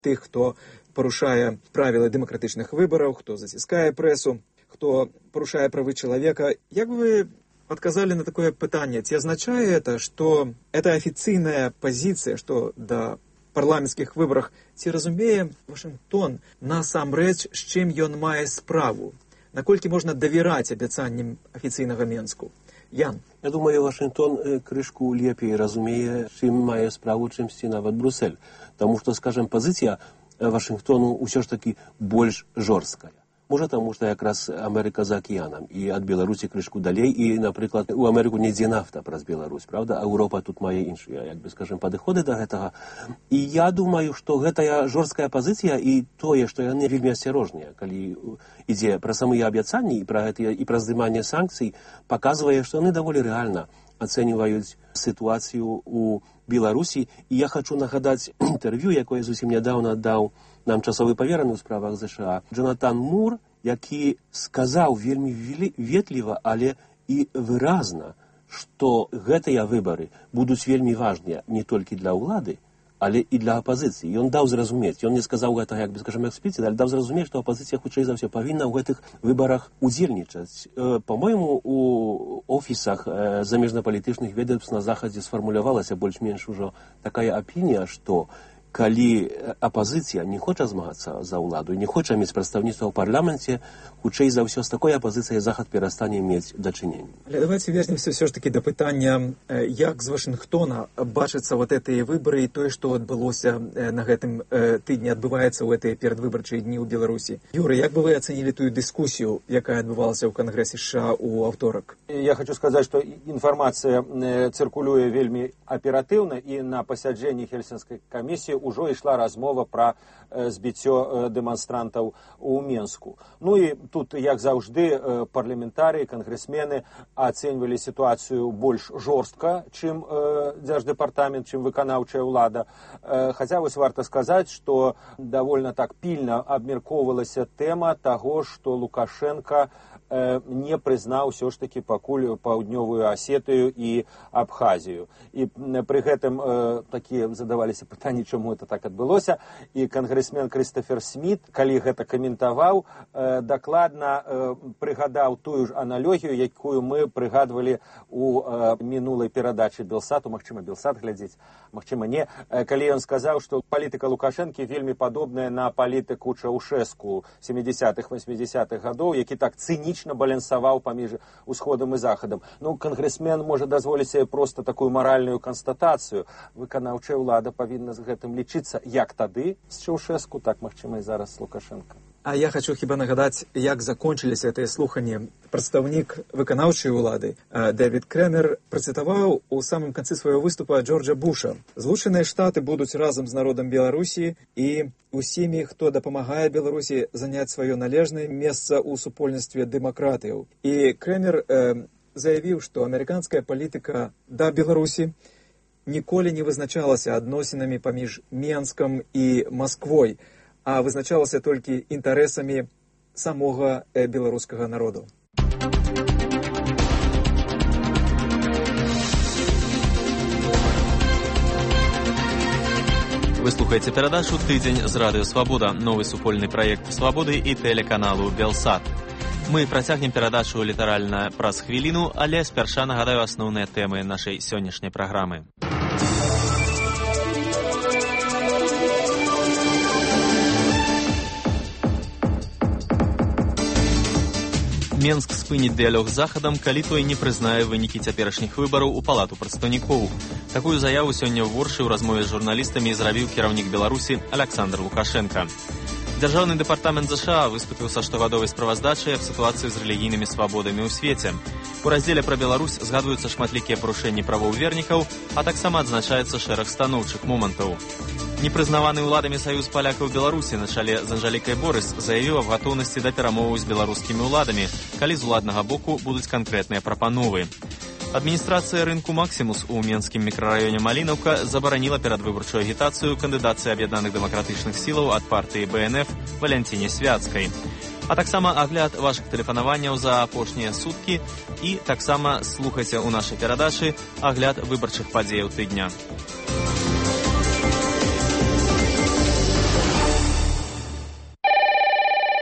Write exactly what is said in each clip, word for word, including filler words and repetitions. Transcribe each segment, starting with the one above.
тых, хто парушае правілы дэмакратычных выбараў, хто заціскае прэсу, хто парушае правы чалавека. Як вы адказалі на такое пытанне? Ці азначае это, што это афіцыйная пазіцыя, што да парламенцкіх выбарах, ці разумее Вашынгтон насамрэч, з чым ён мае справу? Наколькі можна давераць абяцанням афіцыйнага Менску? Ян. Я думаю, Вашингтон крышку лепей разумее, чым мае справу, чымсьці нават Брюссель. Таму што, скажем, пазіцыя Вашингтону ўсё ж такі больш жорсткая. Можа, таму што якраз Амерыка за акіянам, і ад Беларусі крышку далей, і, напрыклад, у Амерыку не ідзе нафта праз Беларусь, правда? А Еўропа тут мае іншыя, як бы, скажем, падыходы да гэтага. І я думаю, што гэтая жорсткая пазіцыя і тое, што яны вельмі асцярожныя, калі ідзе пра самыя абяцанні і пра гэтыя і пра здыманне санкцый, паказвае, што яны даволі рэальна ацэньваюць сітуацыю у Беларусі. І я хачу нагадаць інтэрв'ю, якое зусім нядаўна даў нам часовы павераны ў справах ЗША Джонатан Мур, які сказаў вельмі ветліва, але і выразна, што гэтыя выбары будуць вельмі важныя не толькі для ўлады, але і для апазіцыі. Ён даў зразумець, ён не сказаў гэтага, як бы, скажем, экспліцыт, але даў зразумець, што апазіцыя, хутчэй за ўсё, павінна ў гэтых выбарах удзельнічаць. Па-мойму, у офісах замежнапалітычных ведомств на Захадзе сфармулявалася больш-менш ужо такая апінія, што калі апазіцыя не хоча змагацца за ўладу, не хоча мець прадстаўніцтва ў парламенце, хутчэй за ўсё з такой апазіцыяй Захад перастане мець дачыненне. Але давайте вернемся все ж таки до пытання, як з Вашингтона бачацца вот гэтыя выбары і тое, што адбылося на гэтым тыдні, адбываецца ў гэтыя перадвыбарчыя дні ў Беларусі. Юры, як бы вы ацэнілі тую дыскусію, якая адбывалася ў Кангрэсе США ў аўторак? Я хочу сказаць, што інфармацыя цыркулюе вельмі аператыўна, і на пасяджэнні Хельсінскай камісіі ўжо ішла размова пра збіццё дэманстрантаў у Менску. Ну і тут, як заўжды, парламентарыі, кангрэсмены ацэньвалі сітуацыю больш жорстка, чым дзярждэпартамент, чым выканаўчая ўлада. Хаця вось варта сказаць, што давольна так пільна абмяркоўвалася тэма таго, што Лукашенка не прызнаў ўсё ж такі пакуль Паўднёвую Асетыю і Абхазію. І пры гэтым такія задаваліся пытанні, чаму это так адбылося. І кангрэсмен Крыстофер Сміт, калі гэта каментаваў, дакладна прыгадаў тую ж аналогію, якую мы прыгадвалі у мінулай перадачы Белсату, магчыма, Белсат глядзець, магчыма, не, калі ён сказаў, што палітыка Лукашэнкі вельмі падобная на палітыку Чаўшэску сямідзясятых васьмідзясятых гадоў, які так цынічна балансаваў паміж усходам і захадам. Ну, кангрэсмен можа дазволіць сабе проста такую маральную канстатацыю. Выканаўчая ўлада павінна з гэтым лічыцца як тады з Чаўшэску, так, магчыма, і зараз з Лукашенко. А я хочу хіба нагадаць, як закончыліся гэтыя слуханні. Прадстаўнік выканаўчай улады Дэвід Крэмер працытаваў у самым канцы свайго выступа Джорджа Буша. Злучаныя Штаты будуць разам з народам Беларусі і усімі, хто дапамагае Беларусі заняць сваё належнае месца ў супольніцтве дэмакратыяў. І Крэмер э, заявіў, што амерыканская палітыка да Беларусі ніколі не вызначалася адносінамі паміж Менскам і Масквой, а вызначалася толькі інтарэсамі самога беларускага народу. Вы слухаеце перадачу «Тыдзень з Радыё Свабода», новы супольны праект Свабоды і тэлеканалу Белсат. Мы працягнем перадачу літаральна праз хвіліну, але спярша нагадаю асноўныя тэмы нашай сённяшняй праграмы. Менск спыніць дыялог з Захадам, калі той не прызнае вынікі цяперашніх выбараў у палату прадстаўнікоў. Такую заяву сёння ў Воршы ў размове з журналістамі зрабіў кіраўнік Беларусі Аляксандр Лукашенка. Дзяржаўны дэпартамент ЗША выступіў са штогадовай справаздачай аб сітуацыі з рэлігійнымі свабодамі ў свеце. У раздзеле пра Беларусь згадваюцца шматлікія парушэнні правоў вернікаў, а таксама адзначаецца шэраг станоўчых момантаў. Непрызнаваны ўладамі саюз палякаў Беларусі на чале з Анжалікай Борыс заявіў аб гатоўнасці да перамоваў з беларускімі ўладамі, калі з уладнага боку будуць канкрэтныя прапановы. Адміністрацыя рынку «Максімус» у менскім мікрараёне Малінаўка забараніла перадвыбарчую агітацыю кандыдацыі аб'яднаных дэмакратычных сілаў ад партыі Бэ Эн Эф Валянціне Свяцкай. А таксама агляд вашых тэлефанаванняў за апошнія суткі і таксама слухайце ў нашай перадачы агляд выбарчых падзеяў тыдня.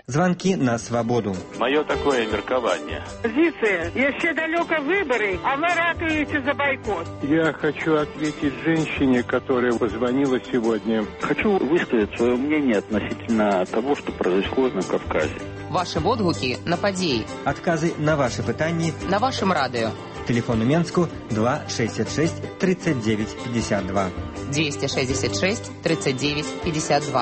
Звонки на свободу. Мое такое меркование. Позиция. Еще далеко выборы, а вы ратуете за бойкот. Я хочу ответить женщине, которая позвонила сегодня. Хочу высказать свое мнение относительно того, что происходит на Кавказе. Ваши водгуки на події. Отказы на ваши пытания на вашем радио. Телефон у Менску два шестьдесят шесть тридцать девять пятьдесят два. двести шестьдесят шесть тридцать девять пятьдесят два.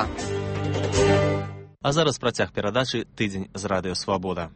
А зараз працяг перадачы «Тыдзень з радыё Свабода».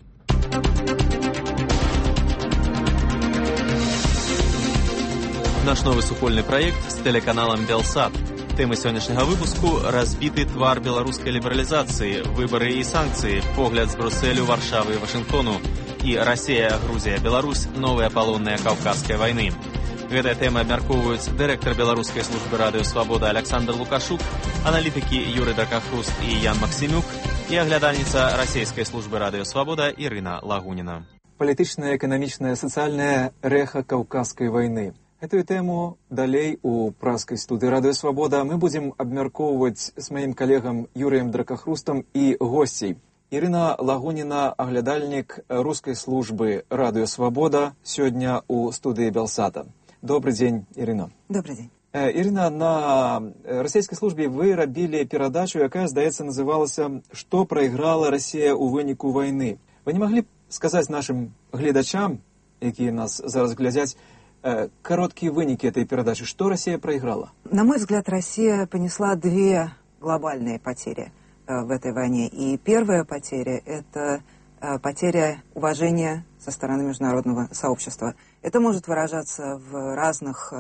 Наш новы супольны праект з тэлеканалам «Белсат». Тэмы сённяшняга выпуску – разбіты твар беларускай лібералізацыі, выбары і санкцыі, погляд з Брусэлю, Варшавы і Вашынгтону і Расія, Грузія, Беларусь – новыя палонныя каўказскай вайны. Гэтыя тэмы абмяркоўваюць дырэктар беларускай службы радыё «Свабода» Александр Лукашук, аналітыкі Юрый Дракахруст і Ян Максимюк і аглядальніца расійскай службы радыё «Свабода» Ірына Лагуніна. Палітычная, эканамічная, сацыяльная рэха каўказскай вайны. Эту тему далей у праскай студыі радыё «Свабода» мы будзем абмяркоўваць з маім калегам Юрыем Дракахрустам і госцей. Ірына Лагуніна, аглядальнік рускай службы радыё «Свабода», сёння у студыі «Белсата». Добрый день, Ирина. Добрый день. Ирина, на расійскай службе вы рабілі перадачу, якая, здаецца, называлася «Што прайграла Расія ў выніку вайны». Вы не маглі б сказаць нашим гледачам, якія нас зараз глядзяць, короткие выники этой передачи? Что Россия проиграла? На мой взгляд, Россия понесла две глобальные потери в этой войне. И первая потеря – это потеря уважения со стороны международного сообщества. Это может выражаться в разных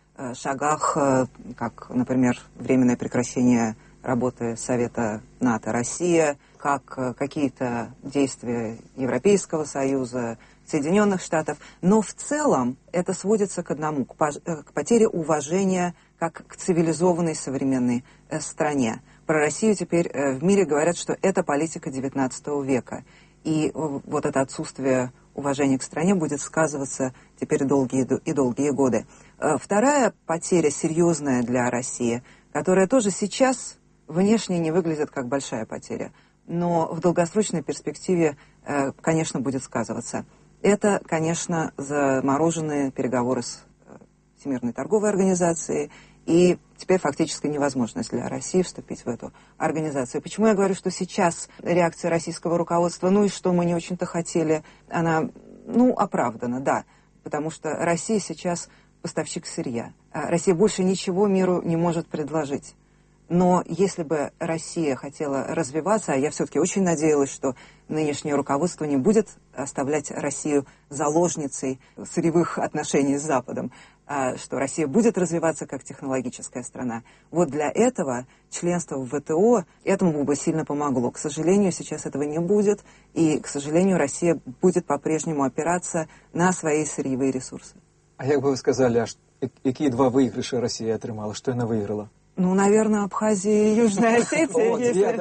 шагах, как, например, временное прекращение работы Совета НАТО-Россия, как какие-то действия Европейского Союза, Соединенных Штатов. Но в целом это сводится к одному, к потере уважения как к цивилизованной современной стране. Про Россию теперь в мире говорят, что это политика девятнадцатого века. И вот это отсутствие уважения к стране будет сказываться теперь долгие и долгие годы. Вторая потеря серьезная для России, которая тоже сейчас внешне не выглядит как большая потеря, но в долгосрочной перспективе, конечно, будет сказываться. Это, конечно, замороженные переговоры с Всемирной торговой организацией, и теперь фактически невозможность для России вступить в эту организацию. Почему я говорю, что сейчас реакция российского руководства, ну и что мы не очень-то хотели, она, ну, оправдана, да, потому что Россия сейчас поставщик сырья. Россия больше ничего миру не может предложить. Но если бы Россия хотела развиваться, а я все-таки очень надеялась, что нынешнее руководство не будет оставлять Россию заложницей сырьевых отношений с Западом, а что Россия будет развиваться как технологическая страна. Вот для этого членство в ВТО этому бы сильно помогло. К сожалению, сейчас этого не будет, и, к сожалению, Россия будет по-прежнему опираться на свои сырьевые ресурсы. А як бы вы сказали, а какие два выигрыша Россия отрымала? Что она выиграла? Ну, наверное, Абхазия и Южная Осетия,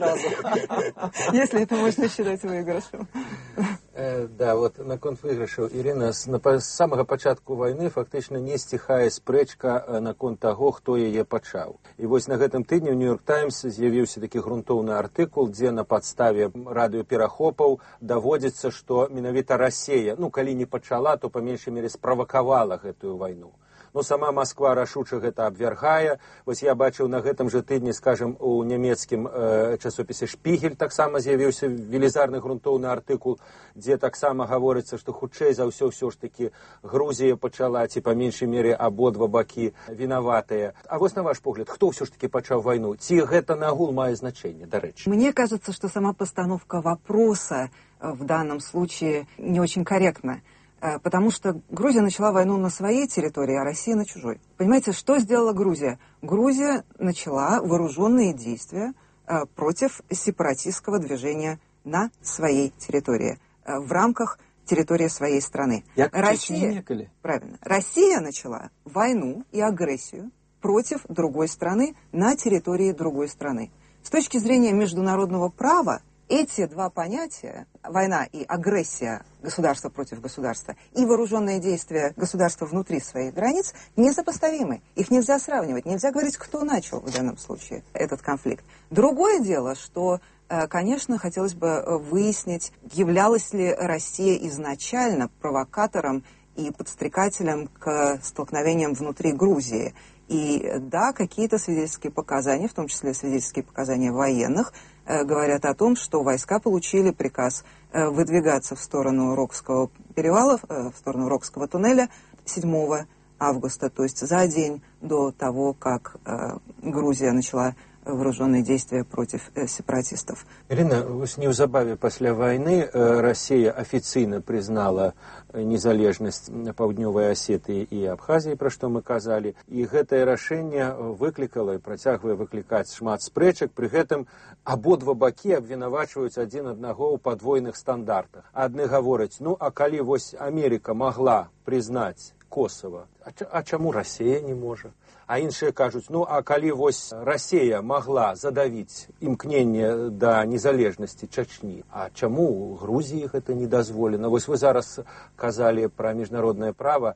если это можно считать выигрышем. Да, вот наконт выигрышаў, Ірына, з самага пачатку вайны фактычна не сціхае спрэчка наконт таго, хто яе пачаў. І вось на гэтым тыдні ў Нью-Йорк Таймс з'явіўся такі грунтоўны артыкул, дзе на падставе радыёперахопаў даводзіцца, што менавіта Расія, ну, калі не пачала, то па меншай мере справакавала гэтую вайну. Ну, сама Москва рашуча гэта абвяргае. Вось я бачыў на гэтым жа тыдні, скажем, у нямецкім э, часопісе «Шпігель» таксама з'явіўся велізарны грунтоўны артыкул, дзе таксама гаворыцца, што хутчэй за ўсё ўсё ж такі Грузія пачала, ці па меншай мере абодва бакі вінаватыя. А вось на ваш погляд, хто ўсё ж такі пачаў вайну? Ці гэта нагул мае значэнне, дарэчы? Мне кажется, что сама постановка вопроса в данном случае не очень корректна. Потому что Грузия начала войну на своей территории, а Россия на чужой. Понимаете, что сделала Грузия? Грузия начала вооруженные действия против сепаратистского движения на своей территории, в рамках территории своей страны. Россия, правильно, Россия начала войну и агрессию против другой страны на территории другой страны. С точки зрения международного права эти два понятия, война и агрессия государства против государства, и вооруженные действия государства внутри своих границ, несопоставимы. Их нельзя сравнивать. Нельзя говорить, кто начал в данном случае этот конфликт. Другое дело, что, конечно, хотелось бы выяснить, являлась ли Россия изначально провокатором и подстрекателем к столкновениям внутри Грузии. И да, какие-то свидетельские показания, в том числе свидетельские показания военных, э, говорят о том, что войска получили приказ э, выдвигаться в сторону Рокского перевала, э, в сторону Рокского туннеля седьмого августа, то есть за день до того, как э, Грузия начала вооруженные действия против э, сепаратистов. Ирина, неўзабаве пасля войны э, Россия официально признала незалежнасць Паўднёвай Асетыі і Абхазіі, пра што мы казалі, і гэтае рашэнне выклікала і працягвае выклікаць шмат спрэчак. Пры гэтым абодва бакі абвінавачваюць адзін аднаго ў падвойных стандартах. Адны гавораць, ну а калі вось Амерыка магла прызнаць Косово, а, а чаму Россия не можа? А іншыя кажуць, ну а калі вось Россия магла задавіць імкненне да незалежнасці Чачні, а чаму Грузіі гэта не дазволена? Вось вы зараз казалі пра міжнароднае права,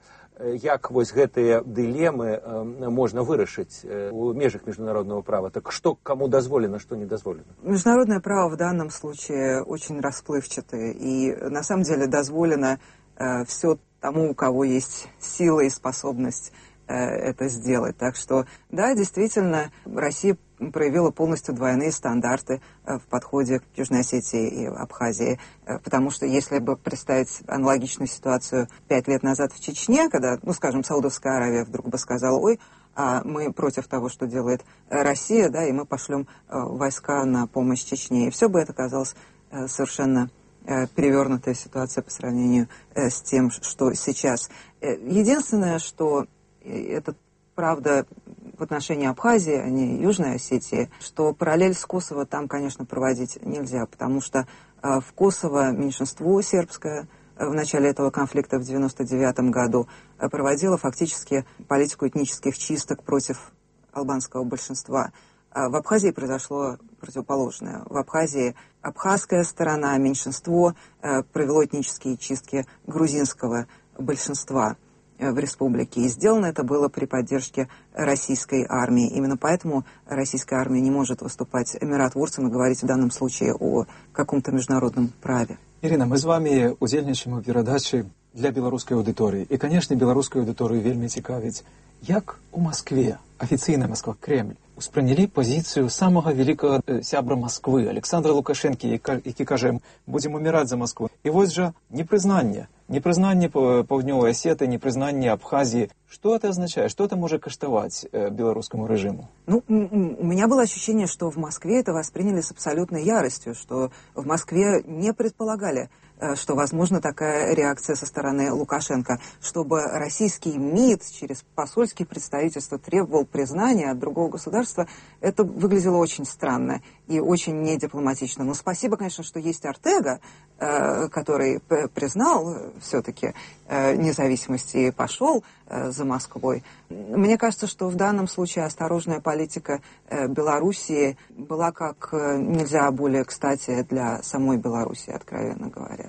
як вось гэтыя дылемы можна вырашыць у межах міжнародного права? Так что кому дозволено, что не дозволено? Международное право в данном случае очень расплывчатое, и на самом деле дозволено э, все тому, у кого есть сила и способность это сделать. Так что, да, действительно, Россия проявила полностью двойные стандарты в подходе к Южной Осетии и Абхазии. Потому что если бы представить аналогичную ситуацию пять лет назад в Чечне, когда, ну, скажем, Саудовская Аравия вдруг бы сказала, ой, а мы против того, что делает Россия, да, и мы пошлем войска на помощь Чечне. И все бы это казалось совершенно перевернутая ситуация по сравнению с тем, что сейчас. Единственное, что это правда в отношении Абхазии, а не Южной Осетии, что параллель с Косово там, конечно, проводить нельзя, потому что в Косово меньшинство сербское в начале этого конфликта в девяносто девятом году проводило фактически политику этнических чисток против албанского большинства. В Абхазии произошло противоположное. В Абхазии абхазская сторона, меньшинство, провело этнические чистки грузинского большинства в республике. И сделано это было при поддержке российской армии. Именно поэтому российская армия не может выступать миротворцем и говорить в данном случае о каком-то международном праве. Ірина, ми з вами удзельнічаємо в передачі для беларускай аўдыторыі. І, канешне, беларускую аўдыторыю вельмі цікавіць, як у Москве, афіцыйная Москва, Кремль, успрынялі пазіцыю самага вялікага сябра Москвы, Александра Лукашэнкі, які кажа, будзем уміраць за Москву. І вось жа непрызнанне, непрызнанне Паўднёвай Асеты, непрызнанне Абхазии. Что это означает? Что это может каштовать э, белорусскому режиму? Ну, у меня было ощущение, что в Москве это восприняли с абсолютной яростью, что в Москве не предполагали, э, что возможна такая реакция со стороны Лукашенко, чтобы российский МИД через посольские представительства требовал признания от другого государства. Это выглядело очень странно и очень недипломатично. Но спасибо, конечно, что есть Ортега, э, который признал все-таки э, независимость и пошел э, за Москвой. Мне кажется, что в данном случае осторожная политика э, Белоруссии была как э, нельзя более кстати для самой Белоруссии, откровенно говоря.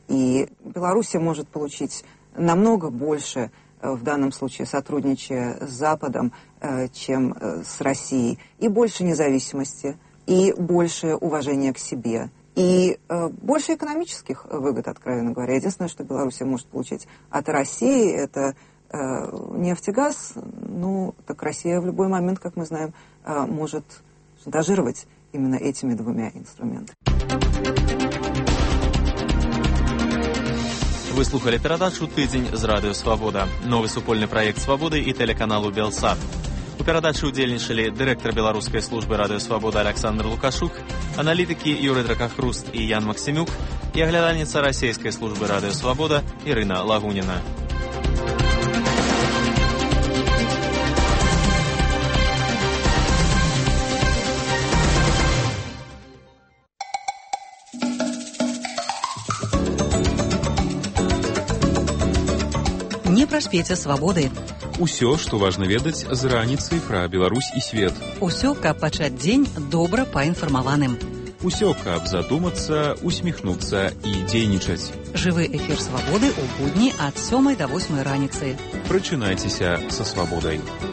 И Белоруссия может получить намного больше э, в данном случае, сотрудничая с Западом, э, чем э, с Россией. И больше независимости, и больше уважения к себе, и э, больше экономических выгод, откровенно говоря. Единственное, что Белоруссия может получить от России, это э, нефть и газ. Ну, так Россия в любой момент, как мы знаем, э, может шантажировать именно этими двумя инструментами. Вы слухали перадачу «Тыдзень» з Радыё Свабода. Новы супольны праект «Свабоды» і тэлеканалу «Белсат». У перадачы ўдзельнічалі дырэктар беларускай службы Радыё Свабода Александр Лукашук, аналітыкі Юрый Дракахруст і Ян Максимюк і аглядальніца расійскай службы Радыё Свабода Ірына Лагуніна. Не праспеце свабоды. Усё, што важна ведаць з раніцы пра Беларусь і свет. Усё, каб пачаць дзень добра паінфармаваным. Усё, каб задумацца, усміхнуцца і дзейнічаць. Жывы эфір свабоды ў будні ад сёмай да восьмай раніцы. Прачынайцеся са свабодай.